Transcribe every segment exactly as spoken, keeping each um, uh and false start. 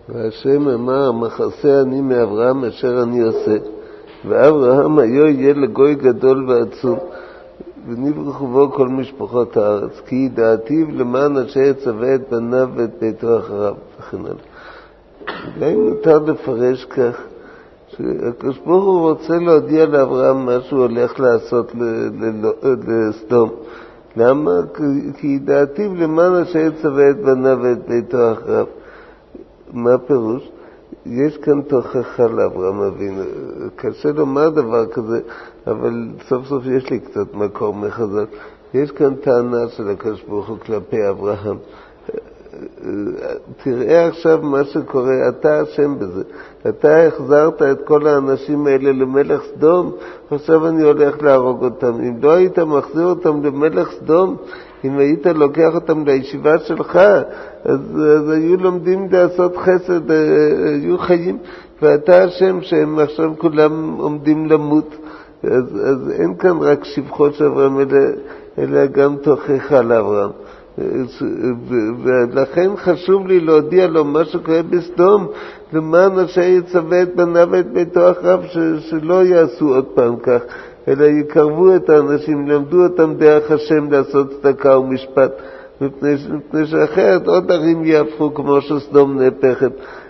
והשם אמר, מחסה אני מאברהם אשר אני עושה, ואברהם היו יהיה לגוי גדול ועצום, ונברכו בו כל משפחות הארץ, כי ידעתיו למען אשר יצווה את בניו ואת ביתו אחריו, וכן הלאה. אולי מותר לפרש כך, שהקדוש ברוך הוא רוצה להודיע לאברהם מה שהוא הולך לעשות לסדום. למה? כי ידעתיו למען אשר יצווה את בניו ואת ביתו אחריו. מה הפירוש? יש כאן תוכחה לאברהם אבינו. קשה לומר דבר כזה, אבל סוף סוף יש לי קצת מקור מחזק. יש כאן טענה של הקדוש ברוך הוא כלפי אברהם. תראה עכשיו מה שקורה, אתה אשם בזה. אתה החזרת את כל האנשים האלה למלך סדום, עכשיו אני הולך להרוג אותם. אם לא היית מחזיר אותם למלך סדום, אם היית לוקח אותם לישיבה שלך, אז, אז היו לומדים לעשות חסד, היו חיים, ואתה אשם שהם עכשיו כולם עומדים למות. אז, אז אין כאן רק שבחות של אברהם, אלא, אלא גם תוכחה לאברהם. ולכן חשוב לי להודיע לו מה שקורה בסדום, למען אשר יצווה את בניו ואת ביתו אחריו, שלא יעשו עוד פעם כך, אלא יקרבו את האנשים, למדו אותם דרך השם לעשות צדקה ומשפט, מפני, מפני שאחרת עוד ערים יהפכו כמו שסדום נהפכת.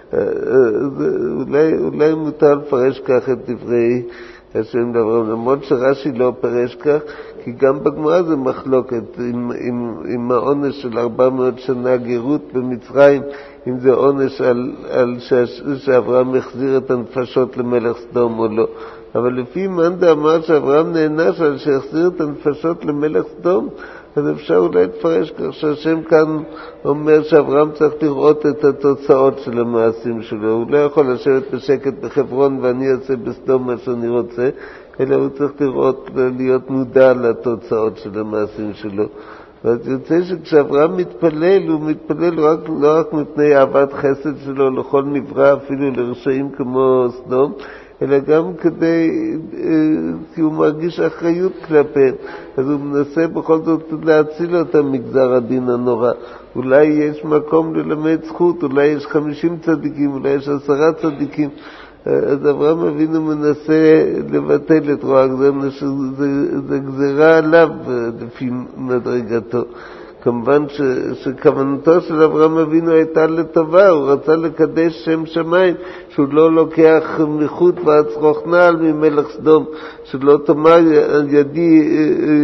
אולי, אולי מותר לפרש כך את דברי השם לאברהם, למרות שרש"י לא פרש כך, כי גם בגמרא זה מחלוקת עם, עם, עם העונש של ארבע מאות שנה גירות במצרים, אם זה עונש על, על ש, שאברהם החזיר את הנפשות למלך סדום או לא. אבל לפי מנדה אמר שאברהם נענש על שהחזיר את הנפשות למלך סדום, אז אפשר אולי לפרש כך שהשם כאן אומר שאברהם צריך לראות את התוצאות של המעשים שלו. הוא לא יכול לשבת בשקט בחברון ואני אעשה בסדום מה שאני רוצה, אלא הוא צריך לראות, להיות מודע לתוצאות של המעשים שלו. ואז יוצא שכשאברהם מתפלל, הוא מתפלל רק, לא רק מפני אהבת חסד שלו לכל נברא, אפילו לרשעים כמו סדום, אלא גם כדי, כי הוא מרגיש אחריות כלפיהם. אז הוא מנסה בכל זאת להציל אותם מגזר הדין הנורא. אולי יש מקום ללמד זכות, אולי יש חמישים צדיקים, אולי יש עשרה צדיקים. אז אברהם אבינו מנסה לבטל את רוע הגזירה, שזה גזירה עליו לפי מדרגתו. כמובן ש, שכוונתו של אברהם אבינו הייתה לטובה, הוא רצה לקדש שם שמיים, שהוא לא לוקח מחוט ועצרוך נעל ממלך סדום, שלא תאמר ידי,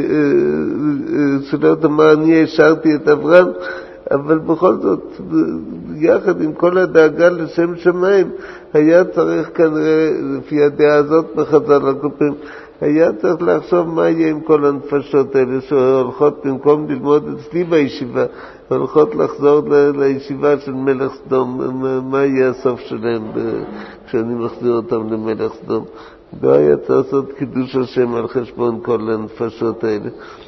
שלא תאמר אני השארתי את אברהם, אבל בכל זאת, יחד עם כל הדאגה לשם שמיים, היה צריך כנראה, לפי הדעה הזאת בחז"ל הקופים, היה צריך לחשוב מה יהיה עם כל הנפשות האלה שהולכות במקום ללמוד אצלי בישיבה, הולכות לחזור ל- לישיבה של מלך סדום, מה יהיה הסוף שלהם כשאני מחזיר אותם למלך סדום. לא היה צריך לעשות קידוש השם על חשבון כל הנפשות האלה.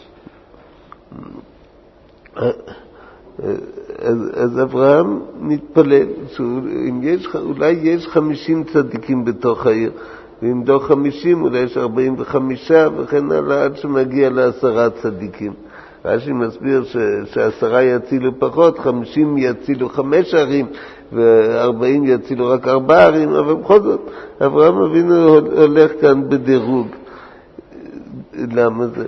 אז, אז אברהם מתפלל, שאם יש, אולי יש חמישים צדיקים בתוך העיר, ואם לא חמישים, אולי יש ארבעים וחמישה, וכן הלאה, עד שמגיע לעשרה צדיקים. רש"י מסביר ש, שעשרה יצילו פחות, חמישים יצילו חמש ערים, וארבעים יצילו רק ארבע ערים, אבל בכל זאת, אברהם אבינו הולך כאן בדירוג. למה זה?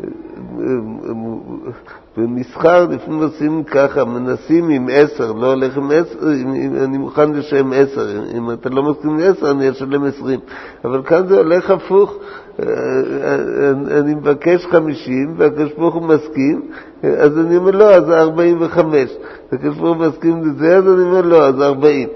במסחר לפעמים עושים ככה, מנסים עם עשר, לא הולך עם עשר, אני מוכן לשם עשר, אם אתה לא מסכים עם עשר אני אשלם עשרים, אבל כאן זה הולך הפוך, אני מבקש חמישים והקדוש ברוך הוא מסכים, אז אני אומר לא, אז ארבעים וחמש, הקדוש ברוך הוא מסכים לזה, אז אני אומר לא, אז ארבעים.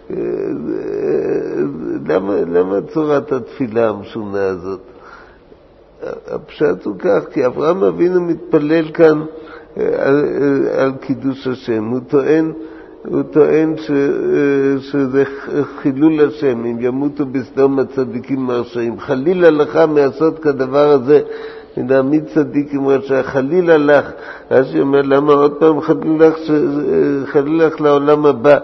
למה, למה צורת התפילה המשונה הזאת? הפשט הוא כך, כי אברהם אבינו מתפלל כאן על, על קידוש השם. הוא טוען, הוא טוען ש, שזה חילול השם, אם ימותו בסדום הצדיקים מרשעים. חלילה לך מעשות כדבר הזה, להעמיד צדיקים רשע, חלילה לך. רש"י אומר, למה עוד פעם חלילה לך, חלילה לך לעולם הבא?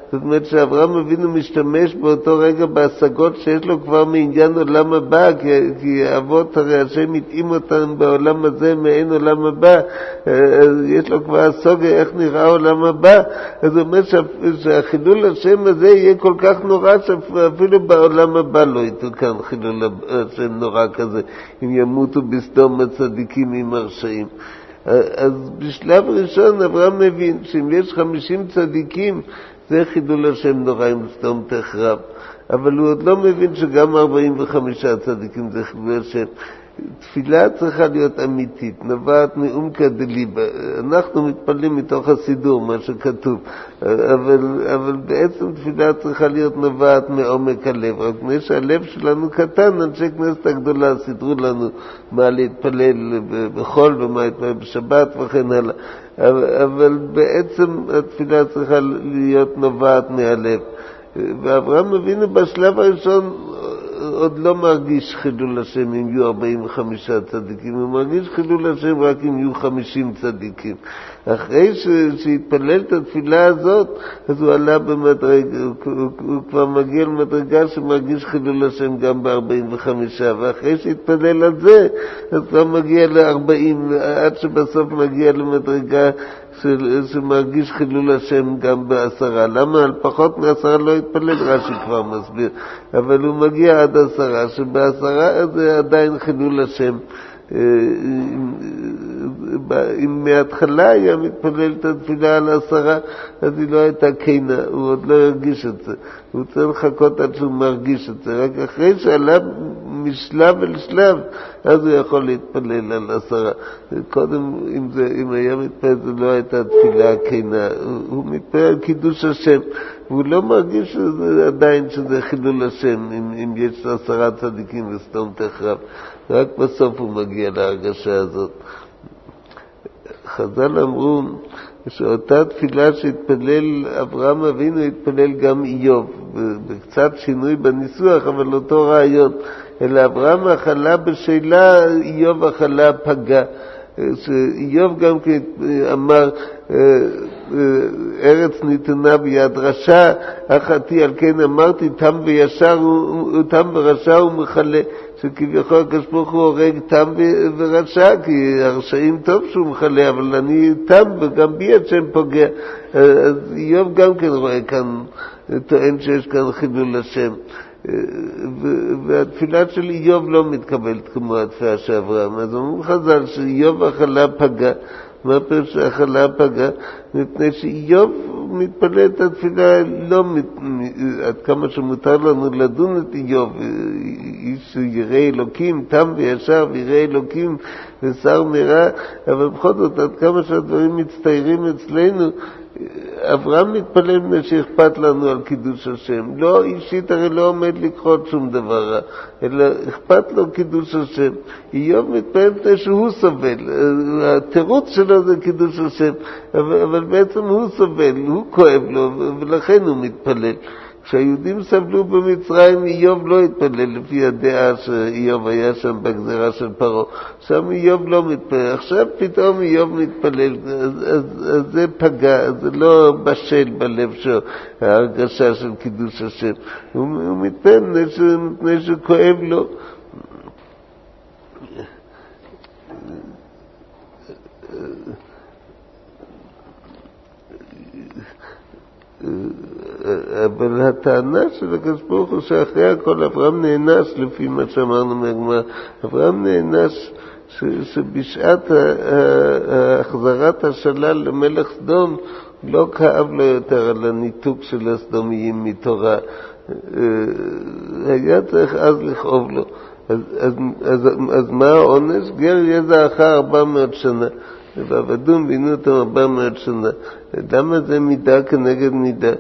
זאת אומרת שאברהם אבינו משתמש באותו רגע בהשגות שיש לו כבר מעניין עולם הבא, כי, כי אבות הרי השם מתאים אותם בעולם הזה מעין עולם הבא, יש לו כבר השגה איך נראה עולם הבא. אז הוא אומר שהחילול השם הזה יהיה כל כך נורא שאפילו בעולם הבא לא יתוקן חילול השם נורא כזה, אם ימותו בסדום הצדיקים עם הרשעים. אז בשלב ראשון אברהם מבין שאם יש חמישים צדיקים זה חילול השם נורא עם סדום תחרב, אבל הוא עוד לא מבין שגם ארבעים וחמישה צדיקים זה חילול השם. תפילה צריכה להיות אמיתית, נובעת מעומקא דליבא. אנחנו מתפללים מתוך הסידור, מה שכתוב, אבל, אבל בעצם תפילה צריכה להיות נובעת מעומק הלב. רק מפני שהלב שלנו קטן, אנשי כנסת הגדולה סידרו לנו מה להתפלל בחול ומה להתפלל בשבת וכן הלאה. אבל, אבל בעצם התפילה צריכה להיות נובעת מהלב. ואברהם אבינו בשלב הראשון עוד לא מרגיש חילול השם אם יהיו ארבעים וחמישה צדיקים, הוא מרגיש חילול השם רק אם יהיו חמישים צדיקים. אחרי שהתפלל את התפילה הזאת, אז הוא עלה במדרגה, הוא, הוא, הוא כבר מגיע למדרגה שמרגיש חילול השם גם ב-ארבעים וחמישה, ואחרי שהתפלל על זה, אז כבר מגיע ל-ארבעים, עד שבסוף מגיע למדרגה שמרגיש חילול השם גם בעשרה. למה על פחות מעשרה לא התפלל? רש"י כבר מסביר. אבל הוא מגיע עד עשרה, שבעשרה זה עדיין חילול השם. אם מההתחלה היה מתפלל את התפילה על עשרה, אז היא לא הייתה כנה, הוא עוד לא הרגיש את זה. הוא צריך לחכות עד שהוא מרגיש את זה. רק אחרי שעלה משלב אל שלב, אז הוא יכול להתפלל על עשרה. קודם, אם, זה, אם היה מתפלל, זה לא הייתה תפילה כנה. הוא, הוא מתפלל על קידוש השם, והוא לא מרגיש שזה, עדיין שזה חילול השם, אם, אם יש עשרה צדיקים וסדום תחרב. רק בסוף הוא מגיע להרגשה הזאת. חז"ל אמרו שאותה תפילה שהתפלל אברהם אבינו התפלל גם איוב, בקצת שינוי בניסוח, אבל אותו רעיון. אלא אברהם אכלה בשאלה, איוב אכלה פגה. שאיוב גם כן אמר, ארץ ניתנה ביד רשע, אחתי על כן אמרתי, תם וישר תם ורשע ומחלה. שכביכול הקדוש ברוך הוא הורג תם ורשע, כי הרשעים טוב שהוא מחלה, אבל אני תם וגם בי השם פוגע. אז איוב גם כן רואה כאן, טוען שיש כאן חילול השם. והתפילה של איוב לא מתקבלת כמו התפילה של אברהם. אז אומרים חז"ל שאיוב אכלה פגה. מה פירוש אכלה פגה? מפני שאיוב מתפלל את התפילה לא, עד כמה שמותר לנו לדון את איוב, איש ירא אלוקים, תם וישר וירא אלוקים ושר מרע, אבל בכל זאת עד כמה שהדברים מצטיירים אצלנו, אברהם מתפלל מפני שאכפת לנו על קידוש השם. לא אישית הרי לא עומד לקחות שום דבר רע, אלא אכפת לו קידוש השם. איוב מתפלל מפני שהוא סובל. התירוץ שלו זה קידוש השם, אבל, אבל בעצם הוא סובל, הוא כואב לו, ולכן הוא מתפלל. כשהיהודים סבלו במצרים, איוב לא התפלל לפי הדעה שאיוב היה שם בגזרה של פרעה. שם איוב לא מתפלל. עכשיו פתאום איוב מתפלל. אז, אז, אז זה פגע, זה לא בשל בלב שלו, ההרגשה של קידוש השם. הוא, הוא מתפלל מפני שכואב לו. אבל הטענה של הקדוש ברוך הוא שאחרי הכל אברהם נאנס, לפי מה שאמרנו מהגמרא, אברהם נאנס שבשעת החזרת השלל למלך סדום לא כאב לו יותר על הניתוק של הסדומיים מתורה, היה צריך אז לכאוב לו. אז, אז, אז, אז מה העונש? גר יהיה זרעך ארבע מאות שנה, ועבדום בינו אותם ארבע מאות שנה. למה זה מידה כנגד מידה?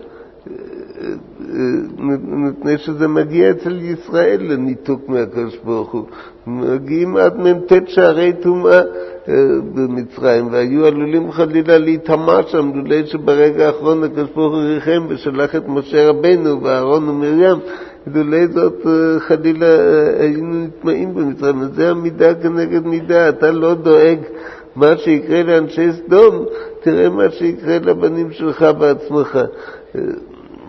מפני שזה מגיע אצל ישראל לניתוק מהקדוש ברוך הוא. מגיעים עד ממתת שערי טומאה במצרים, והיו עלולים חלילה להיטמע שם, לולי שברגע האחרון הקדוש ברוך הוא ריחם ושלח את משה רבנו ואהרון ומרים, לולי זאת חלילה היינו נטמעים במצרים. זה המידה כנגד מידה. אתה לא דואג מה שיקרה לאנשי סדום, תראה מה שיקרה לבנים שלך בעצמך.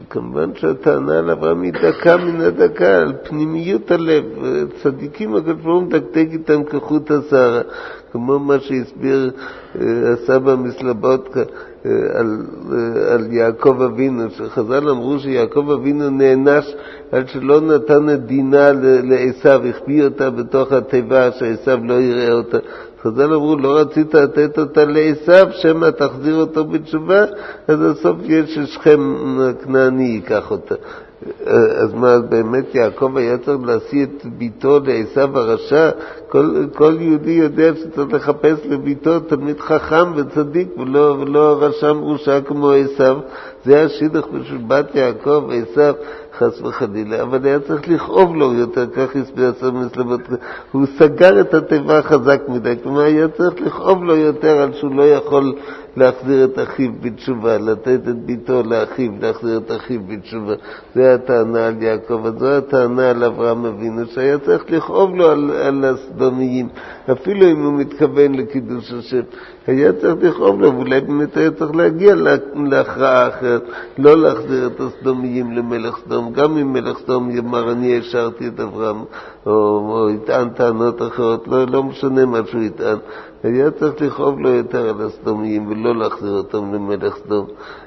כמובן שהטענה על אברהם היא דקה מן הדקה, על פנימיות הלב. צדיקים הגדולים מדקדק איתם כחוט השערה, כמו מה שהסביר הסבא מסלבודקה על, על יעקב אבינו, שחז"ל אמרו שיעקב אבינו נענש על שלא נתן את דינה לעשיו, החביא אותה בתוך התיבה שעשיו לא יראה אותה. חז"ל אמרו, לא רצית לתת אותה לעשיו, שמא תחזיר אותו בתשובה, אז הסוף יש ששכם הכנעני ייקח אותה. אז מה, באמת יעקב היה צריך להשיא את ביתו לעשיו הרשע? כל, כל יהודי יודע שצריך לחפש לביתו תלמיד חכם וצדיק, ולא, ולא רשע מרושע כמו עשיו. זה השידוך בשביל בת יעקב ועשיו, חס וחלילה. אבל היה צריך לכאוב לו יותר, כך הסביר הסבא מסלבודקה. הוא סגר את התיבה חזק מדי, כלומר היה צריך לכאוב לו יותר על שהוא לא יכול להחזיר את אחיו בתשובה, לתת את ביתו לאחיו, להחזיר את אחיו בתשובה. זה הטענה על יעקב, אז זו הטענה על אברהם אבינו, שהיה צריך לכאוב לו על, על הסדומיים, אפילו אם הוא מתכוון לקידוש השם. היה צריך לכאוב לו, ואולי באמת היה צריך להגיע להכרעה אחרת, לא להחזיר את הסדומיים למלך סדום, גם אם מלך סדום יאמר אני השארתי את אברהם, או, או יטען טענות אחרות, לא, לא משנה מה שהוא יטען. היה צריך לכאוב לו יותר על הסדומיים ולא להחזיר אותם למלך סדום.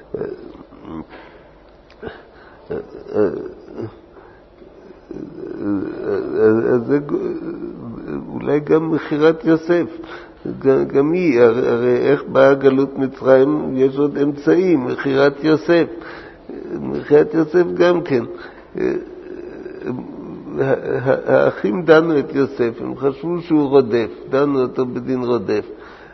אז זה אולי גם מחירת יוסף, גם היא, הרי איך באה גלות מצרים, יש עוד אמצעים, מחירת יוסף, מחירת יוסף גם כן. האחים דנו את יוסף, הם חשבו שהוא רודף, דנו אותו בדין רודף,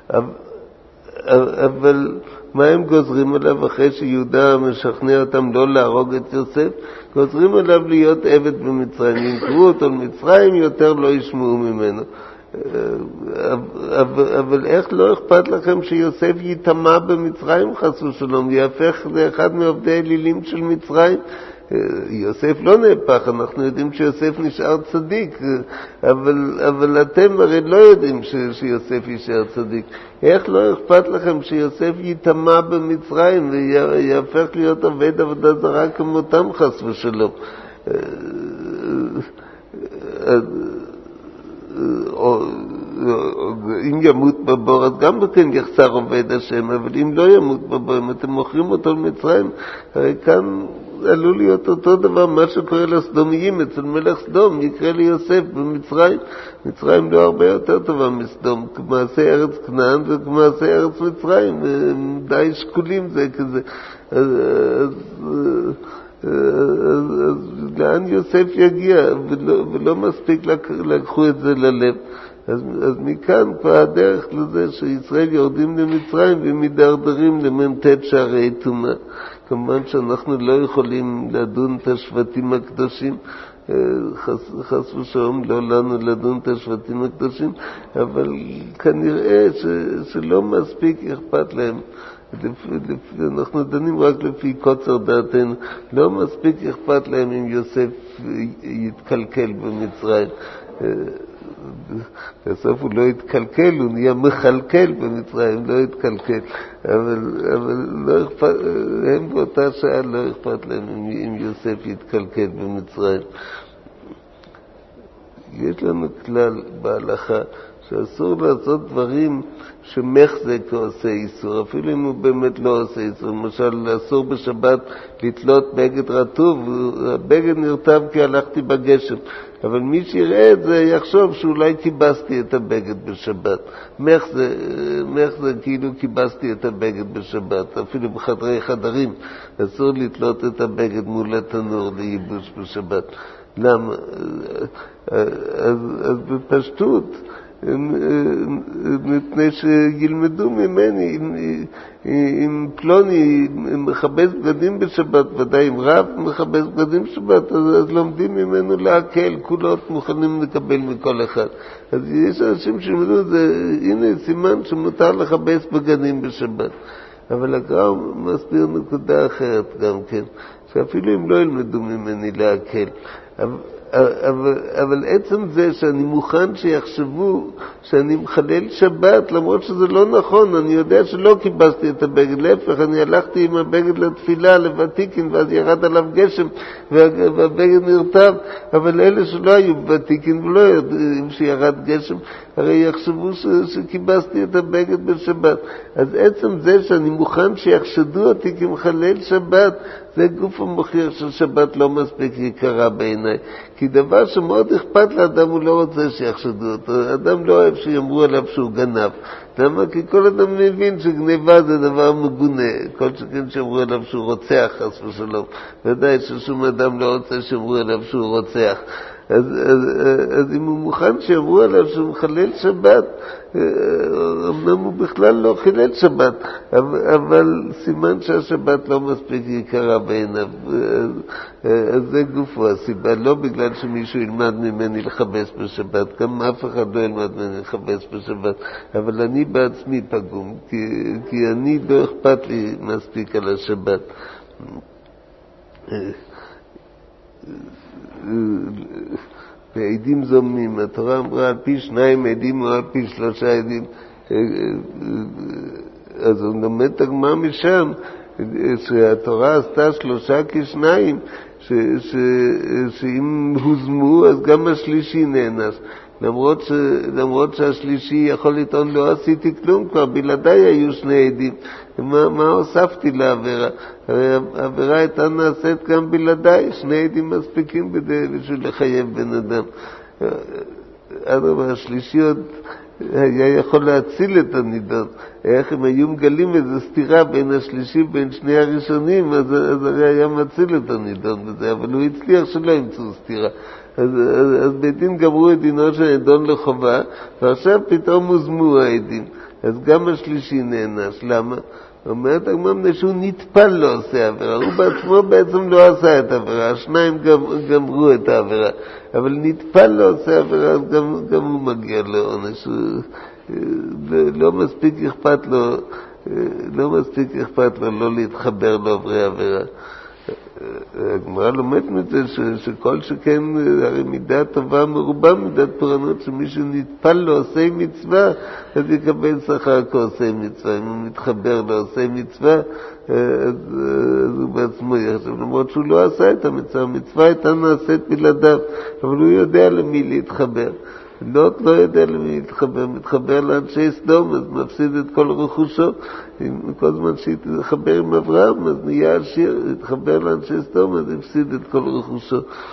אבל מה הם גוזרים עליו אחרי שיהודה משכנע אותם לא להרוג את יוסף? גוזרים עליו להיות עבד במצרים, ינקרו אותו למצרים, יותר לא ישמעו ממנו. אבל איך לא אכפת לכם שיוסף יטמע במצרים חס ושלום, יהפך לאחד מעובדי אלילים של מצרים? יוסף לא נהפך, אנחנו יודעים שיוסף נשאר צדיק, אבל, אבל אתם הרי לא יודעים ש, שיוסף יישאר צדיק. איך לא אכפת לכם שיוסף יטמע במצרים ויהפך להיות עובד עבודה זרה כמותם חס ושלום? אם ימות בבור אז גם בכן יחסר עובד השם, אבל אם לא ימות בבור, אם אתם מוכרים אותו למצרים, הרי כאן עלול להיות אותו דבר, מה שקורה לסדומיים אצל מלך סדום יקרה ליוסף במצרים. מצרים לא הרבה יותר טובה מסדום, כמעשה ארץ כנען וכמעשה ארץ מצרים, הם די שקולים זה כזה. אז, אז, אז, אז לאן יוסף יגיע? ולא, ולא מספיק לקחו את זה ללב. אז, אז מכאן כבר הדרך לזה שישראל יורדים למצרים ומדרדרים למ"ט שערי טומאה. כמובן שאנחנו לא יכולים לדון את השבטים הקדושים, חס, חס ושלום לא לנו לדון את השבטים הקדושים, אבל כנראה ש, שלא מספיק אכפת להם. לפ, לפ, אנחנו דנים רק לפי קוצר דעתנו, לא מספיק אכפת להם אם יוסף יתקלקל במצרים. בסוף הוא לא יתקלקל, הוא נהיה מחלקל במצרים, לא יתקלקל, אבל, אבל לא אכפת, הם באותה שעה לא אכפת להם אם, אם יוסף יתקלקל במצרים. יש לנו כלל בהלכה שאסור לעשות דברים שמחזק עושה איסור, אפילו אם הוא באמת לא עושה איסור. למשל, אסור בשבת לתלות בגד רטוב, הבגד נרטב כי הלכתי בגשם, אבל מי שיראה את זה יחשוב שאולי קיבסתי את הבגד בשבת. מחזה, מחזה כאילו קיבסתי את הבגד בשבת, אפילו בחדרי חדרים אסור לתלות את הבגד מול התנור לייבוש בשבת. למה? אז, אז בפשטות, מפני שילמדו ממני, אם, אם פלוני מחבש בגדים בשבת, ודאי אם רב מחבש בגדים בשבת, אז, אז לומדים ממנו להקל, כולות מוכנים לקבל מכל אחד. אז יש אנשים שלמדו את זה, הנה סימן שמותר לחבש בגדים בשבת. אבל הגר"א מסביר נקודה אחרת גם כן, שאפילו אם לא ילמדו ממני להקל, אבל, אבל עצם זה שאני מוכן שיחשבו שאני מחלל שבת, למרות שזה לא נכון, אני יודע שלא קיבסתי את הבגד, להפך, אני הלכתי עם הבגד לתפילה, לוותיקין, ואז ירד עליו גשם, והבגד נרטב, אבל אלה שלא היו בוותיקין ולא יודעים שירד גשם, הרי יחשבו ש, שקיבסתי את הבגד בשבת. אז עצם זה שאני מוכן שיחשדו אותי כמחלל שבת, זה גוף המוכיח ששבת לא מספיק יקרה בעיניי. כי דבר שמאוד אכפת לאדם, הוא לא רוצה שיחשדו אותו. אדם לא אוהב שיאמרו עליו שהוא גנב. למה? כי כל אדם מבין שגניבה זה דבר מגונה. כל שכן שאמרו עליו שהוא רוצח, חס ושלום. ודאי ששום אדם לא רוצה שאמרו עליו שהוא רוצח. אז, אז, אז אם הוא מוכן שאמרו עליו שהוא מחלל שבת, אמנם הוא בכלל לא חילל שבת, אבל, אבל סימן שהשבת לא מספיק יקרה בעיניו. אז זה גופו הסיבה, לא בגלל שמישהו ילמד ממני לחבס בשבת, גם אף אחד לא ילמד ממני לחבס בשבת, אבל אני בעצמי פגום, כי, כי אני לא אכפת לי מספיק על השבת. ועדים זומנים, התורה אמרה על פי שניים עדים או על פי שלושה עדים. אז הוא לומד את הגמרא משם שהתורה עשתה שלושה כשניים, ש, ש, שאם הוזמו אז גם השלישי נאנס, למרות, ש, למרות שהשלישי יכול לטעון לא עשיתי כלום, כבר בלעדיי היו שני עדים, מה, מה הוספתי לעבירה? הרי העבירה הייתה נעשית גם בלעדיי, שני עדים מספיקים בשביל לחייב בן אדם. אדרבה, השלישי עוד היה יכול להציל את הנידון. איך הם היו מגלים איזו סתירה בין השלישי בין שני הראשונים, אז, אז הרי היה מציל את הנידון בזה, אבל הוא הצליח שלא ימצאו סתירה. אז, אז, אז בית דין גמרו את דינו של עדון לחובה, ועכשיו פתאום הוזמו העדים. אז גם השלישי נאנס. למה? אומרת הגמרא שהוא נטפל לא עושה עבירה, הוא בעצמו בעצם לא עשה את העבירה, השניים גמרו את העבירה, אבל נטפל לא עושה עבירה, אז גם, גם הוא מגיע לעונש. לא מספיק אכפת לו, לא מספיק אכפת לו לא להתחבר לעוברי עבירה. הגמרא לומדת מזה שכל שכן הרי מידה טובה מרובה מידת פורענות, שמישהו נטפל לעושי מצווה אז יקבל שכר כעושי מצווה. אם הוא מתחבר לעושי מצווה אז, אז הוא בעצמו יחשב, למרות שהוא לא עשה את המצווה, המצווה הייתה נעשית בלעדיו, אבל הוא יודע למי להתחבר. לא, לא יודע למי להתחבר, מתחבר לאנשי סדום, אז מפסיד את כל רכושו. כל זמן שהתחבר עם אברהם, אז נהיה עשיר, התחבר לאנשי סדום, אז הפסיד את כל רכושו.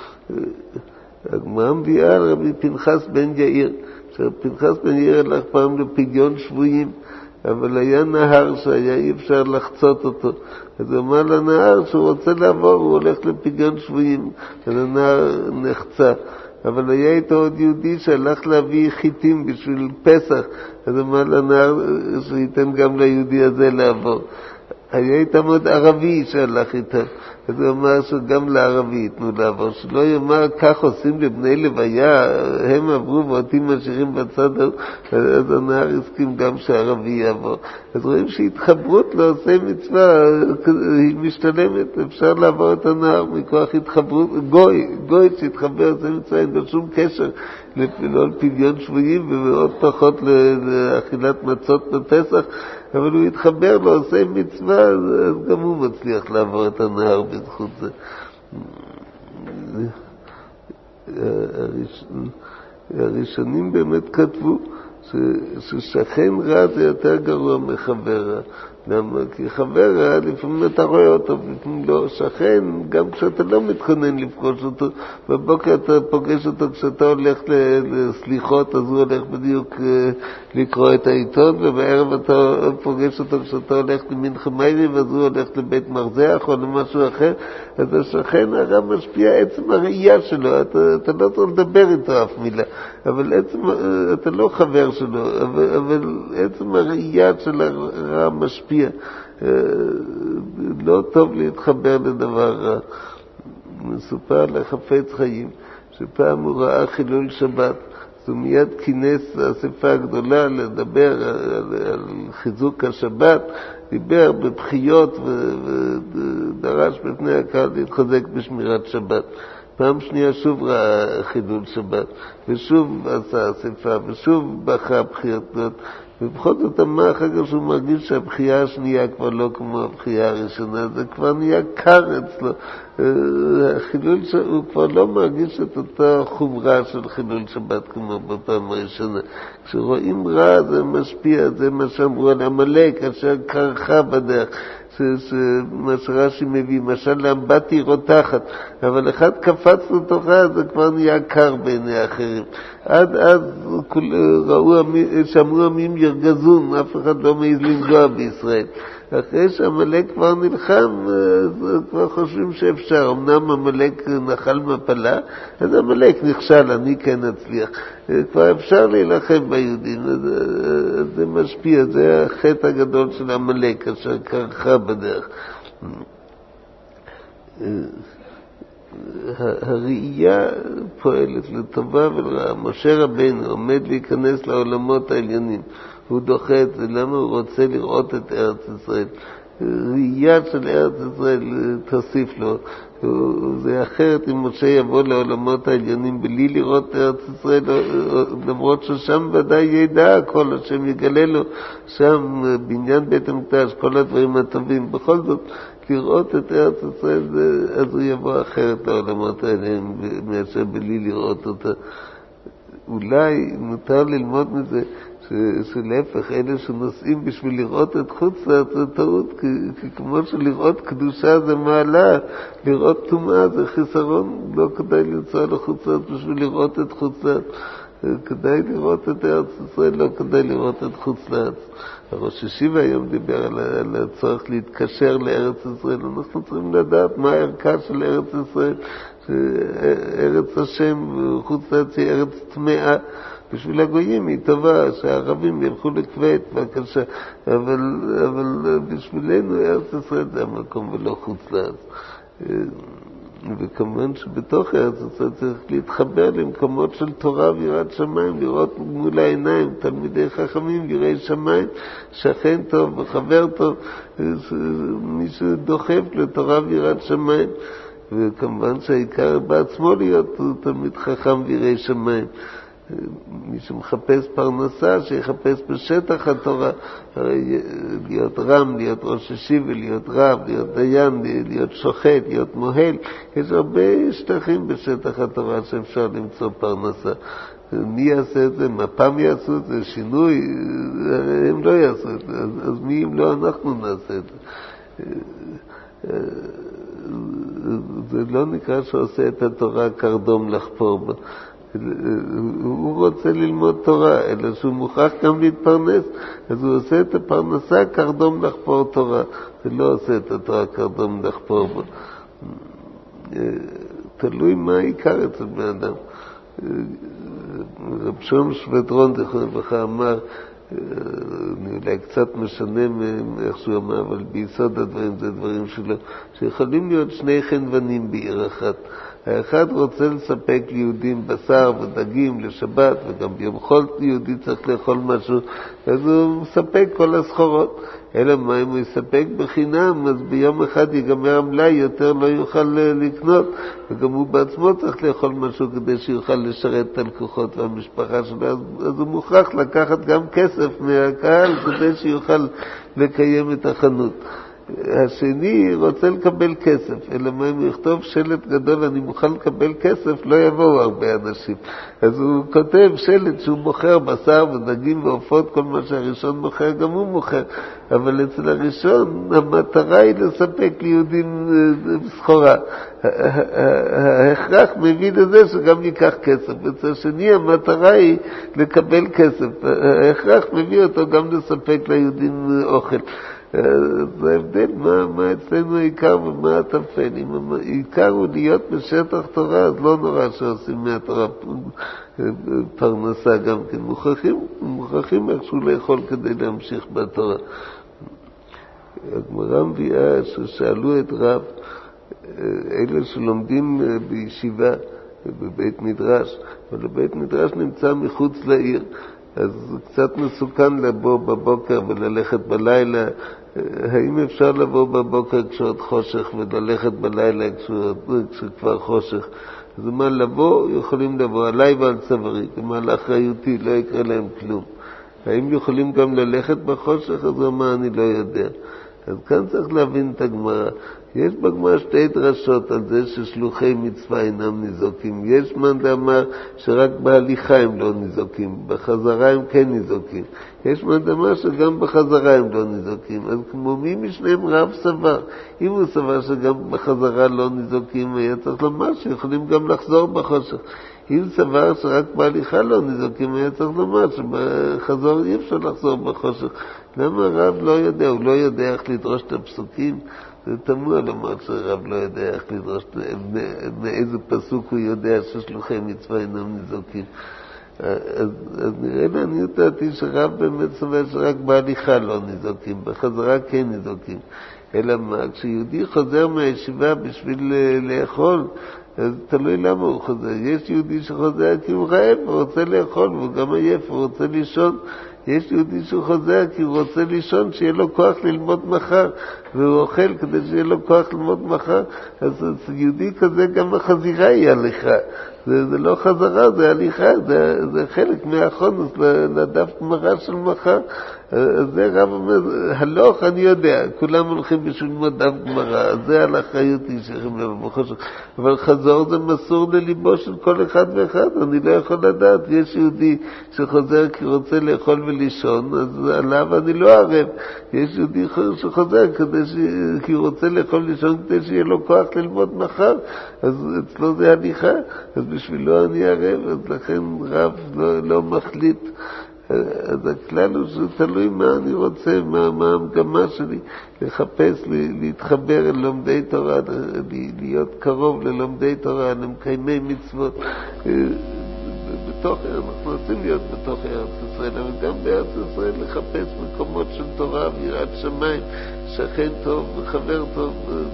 הגמרא מביאה על רבי פנחס בן יאיר, שפנחס בן יאיר הלך פעם לפגיון שבויים, אבל היה נהר שהיה אי אפשר לחצות אותו. אז הוא אמר לנהר שהוא רוצה לעבור, הוא הולך לפגיון שבויים, אז הנהר נחצה. אבל היה איתו עוד יהודי שהלך להביא חיטים בשביל פסח, אז אמר לנער שייתן גם ליהודי הזה לעבור. היה איתם עוד ערבי שהלך איתם, אז הוא אמר שגם לערבי ייתנו לעבור, שלא יאמר כך עושים לבני לוויה, הם עברו ואותי משאירים בצד, אז הנער הסכים גם שהערבי יעבור. אז רואים שהתחברות לעושי מצווה היא משתלמת, אפשר לעבור את הנער מכוח התחברות, גוי, גוי שהתחבר לעושי מצווה, אין לו שום קשר לא לפדיון שבויים ומאוד פחות לאכילת מצות בפסח, אבל הוא התחבר לעושי מצווה, אז גם הוא מצליח לעבור את הנהר בזכות זה. הראשונים באמת כתבו ששכן רע זה יותר גרוע מחבר רע. למה? כי חבר רע, לפעמים אתה רואה אותו, לפעמים לא. שכן, גם כשאתה לא מתכונן לפגוש אותו, בבוקר אתה פוגש אותו כשאתה הולך לסליחות, אז הוא הולך בדיוק לקרוא את העיתון, ובערב אתה פוגש אותו כשאתה הולך למנחה מייריב, אז הוא הולך לבית מרזח או למשהו אחר. אז השכן הרע משפיע עצם הראייה שלו, אתה, אתה לא צריך לדבר איתו אף מילה, אבל עצם, אתה לא חבר שלו, אבל, אבל עצם הראייה של הרע משפיע. לא טוב להתחבר לדבר רע. מסופר לחפץ חיים שפעם הוא ראה חילול שבת, אז הוא מיד כינס האספה הגדולה לדבר על, על חיזוק השבת, דיבר בבחיות ודרש בפני הקהל להתחזק בשמירת שבת. פעם שנייה שוב ראה חילול שבת, ושוב עשה אספה, ושוב בכה בחייתות, ובכל זאת אמר אחר כך שהוא מרגיש שהבחייה השנייה כבר לא כמו הבחייה הראשונה, זה כבר נהיה קר אצלו. החילול הוא כבר לא מרגיש את אותה חומרה של חילול שבת כמו בפעם הראשונה. כשרואים רע זה משפיע, זה מה שאמרו על עמלק, אשר קרחה בדרך. מה שרש"י מביא, משל לאמבטי רותחת, אבל אחד קפץ לתוכה, זה כבר נהיה קר בעיני האחרים. עד אז ראו, שמעו עמים ירגזון, אף אחד לא מעז לנגוע בישראל. אחרי שעמלק כבר נלחם, אז כבר חושבים שאפשר. אמנם עמלק נחל מפלה, אז עמלק נכשל, אני כן אצליח. כבר אפשר להילחם ביהודים, זה משפיע, זה החטא הגדול של עמלק, אשר קרחה בדרך. הראייה פועלת לטובה ולרעה. משה רבנו עומד להיכנס לעולמות העליונים, הוא דוחה את זה. למה? הוא רוצה לראות את ארץ ישראל. ראייה של ארץ ישראל תוסיף לו. זה אחרת אם משה יבוא לעולמות העליונים בלי לראות ארץ ישראל, למרות ששם ודאי ידע הכל, השם יגלה לו שם בניין בית המקדש, כל הדברים הטובים. בכל זאת לראות את ארץ ישראל, אז הוא יבוא אחרת לעולמות האלה מאשר בלי לראות אותה. אולי מותר ללמוד מזה שלהפך, אלה שנוסעים בשביל לראות את חוץ לארץ זה טעות, כי, כי כמו שלראות קדושה זה מעלה, לראות טומאה זה חיסרון. לא כדאי לנסוע לחוץ לארץ בשביל לראות את חוץ לארץ, כדאי לראות את ארץ ישראל, לא כדאי לראות את חוץ לארץ. הראש השיבה היום דיבר על, על הצורך להתקשר לארץ ישראל. אנחנו צריכים לדעת מה הערכה של ארץ ישראל, שארץ השם חוץ לארץ היא ארץ טמאה. בשביל הגויים היא טובה, שהערבים ילכו לכווית, בבקשה, אבל, אבל בשבילנו ארץ ישראל זה המקום ולא חוץ לארץ. וכמובן שבתוך ארץ ישראל צריך להתחבר למקומות של תורה ויראת שמיים, לראות מול העיניים תלמידי חכמים, יראי שמיים, שכן טוב וחבר טוב, מי שדוחף לתורה ויראת שמיים. וכמובן שהעיקר בעצמו להיות תלמיד חכם ויראי שמיים. מי שמחפש פרנסה, שיחפש בשטח התורה, להיות רם, להיות ראש ישיבה, להיות רב, להיות דיין, להיות שוחט, להיות מוהל. יש הרבה שטחים בשטח התורה שאפשר למצוא פרנסה. מי יעשה את זה? מה פעם יעשו את זה? שינוי? הם לא יעשו את זה. אז, אז מי אם לא אנחנו נעשה את זה? זה לא נקרא שעושה את התורה קרדום לחפור בה. הוא רוצה ללמוד תורה, אלא שהוא מוכרח גם להתפרנס, אז הוא עושה את הפרנסה קרדום לחפור תורה, ולא עושה את התורה קרדום לחפור בה. תלוי מה העיקר אצל בני אדם. רב שלום שבדרון זכרונו לברכה אמר, אני אולי קצת משנה מאיך שהוא אמר, אבל ביסוד הדברים זה דברים שלו, שיכולים להיות שני חנוונים בעיר אחת. האחד רוצה לספק ליהודים בשר ודגים לשבת, וגם ביום חול יהודי צריך לאכול משהו, אז הוא מספק כל הסחורות. אלא מה אם הוא יספק בחינם, אז ביום אחד ייגמר המלאי, יותר לא יוכל לקנות, וגם הוא בעצמו צריך לאכול משהו כדי שיוכל לשרת את הלקוחות והמשפחה שלו, אז, אז הוא מוכרח לקחת גם כסף מהקהל כדי שיוכל לקיים את החנות. השני רוצה לקבל כסף, אלא מה אם הוא יכתוב שלט גדול, אני מוכן לקבל כסף, לא יבואו הרבה אנשים. אז הוא כותב שלט שהוא מוכר בשר ודגים ועופות, כל מה שהראשון מוכר גם הוא מוכר, אבל אצל הראשון המטרה היא לספק ליהודים סחורה. ההכרח מביא לזה שגם ייקח כסף. אצל השני המטרה היא לקבל כסף, ההכרח מביא אותו גם לספק ליהודים אוכל. זה ההבדל, מה, מה אצלנו העיקר ומה הטפל. אם העיקר הוא להיות בשטח תורה, אז לא נורא שעושים מהתורה פרנסה גם כן. מוכרחים, מוכרחים איכשהו לאכול כדי להמשיך בתורה. הגמרא מביאה ששאלו את רב, אלה שלומדים בישיבה, בבית מדרש, אבל הבית מדרש נמצא מחוץ לעיר, אז קצת מסוכן לבוא בבוקר וללכת בלילה, האם אפשר לבוא בבוקר כשעוד חושך וללכת בלילה כשכבר חושך? אז מה, לבוא, יכולים לבוא עליי ועל צווארי, כלומר לאחריותי, לא יקרה להם כלום. האם יכולים גם ללכת בחושך? אז מה, אני לא יודע. אז כאן צריך להבין את הגמרא. יש בגמרא שתי דרשות על זה ששלוחי מצווה אינם ניזוקים. יש מאן דאמר שרק בהליכה הם לא ניזוקים, בחזרה הם כן ניזוקים. יש מאן דאמר שגם בחזרה הם לא ניזוקים. אז כמו מי משניהם רב סבר? אם הוא סבר שגם בחזרה לא ניזוקים, היה צריך לומר שיכולים גם לחזור בחושך. אם סבר שרק בהליכה לא ניזוקים, היה צריך לומר שבחזור אי אפשר לחזור בחושך. למה הרב לא יודע? הוא לא יודע איך לדרוש את הפסוקים? זה תמוה לומר שהרב לא יודע איך לדרוש, מאיזה פסוק הוא יודע ששלוחי מצווה אינם ניזוקים. אז, אז נראה לעניות דעתי שרב באמת סובר שרק בהליכה לא ניזוקים, בחזרה כן ניזוקים. אלא מה, כשיהודי חוזר מהישיבה בשביל לאכול, אז תלוי למה הוא חוזר. יש יהודי שחוזר כי הוא רעב, הוא רוצה לאכול, והוא גם עייף, הוא רוצה לישון. יש יהודי שחוזר כי הוא רוצה לישון, שיהיה לו כוח ללמוד מחר, והוא אוכל כדי שיהיה לו כוח ללמוד מחר. אז יהודי כזה גם החזירה היא הליכה. זה, זה לא חזרה, זה הליכה, זה, זה חלק מהחונוס לדף גמרא של מחר. אז זה רב אומר, הלוך אני יודע, כולם הולכים בשביל ללמוד דף גמרא, זה על אחריותי שהם לבוא בחושך. אבל חזור זה מסור לליבו של כל אחד ואחד, אני לא יכול לדעת. יש יהודי שחוזר כי רוצה לאכול ולישון, אז עליו אני לא ערב. יש יהודי שחוזר כדי ש... כי הוא רוצה לאכול ולישון כדי שיהיה לו כוח ללמוד מחר, אז אצלו זה הליכה, אז בשבילו אני ערב, אז לכן רב לא, לא מחליט. אז הכלל הוא שתלוי מה אני רוצה, מה, מה המגמה שלי, לחפש, להתחבר אל לומדי תורה, להיות קרוב ללומדי תורה, למקיימי מצוות. בתוך, אנחנו רוצים להיות בתוך ארץ ישראל, אבל גם בארץ ישראל לחפש מקומות של תורה ויראת שמיים, שכן טוב וחבר טוב,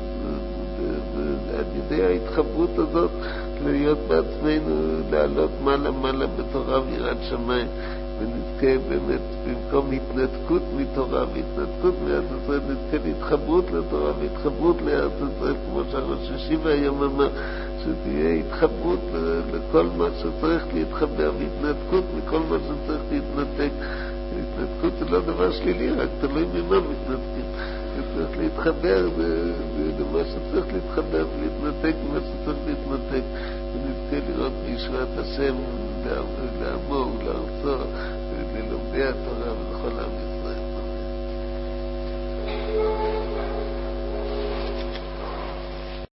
על ידי ההתחברות הזאת להיות בעצמנו, לעלות מעלה מעלה בתורה ויראת שמיים, ונזכה באמת במקום התנתקות מתורה והתנתקות מארץ ישראל, נזכה להתחברות לתורה והתחברות לארץ ישראל, כמו שהראש השיבה היום אמר, שתהיה התחברות לכל מה שצריך להתחבר, והתנתקות מכל מה שצריך להתנתק. התנתקות זה לא דבר שלילי, רק תלוי ממה מתנתקים. צריך להתחבר למה שצריך להתחבר ולהתנתק ממה שצריך להתנתק, ונזכה לראות בישועת השם לעמו ולארצו וללומדי התורה ולכל העם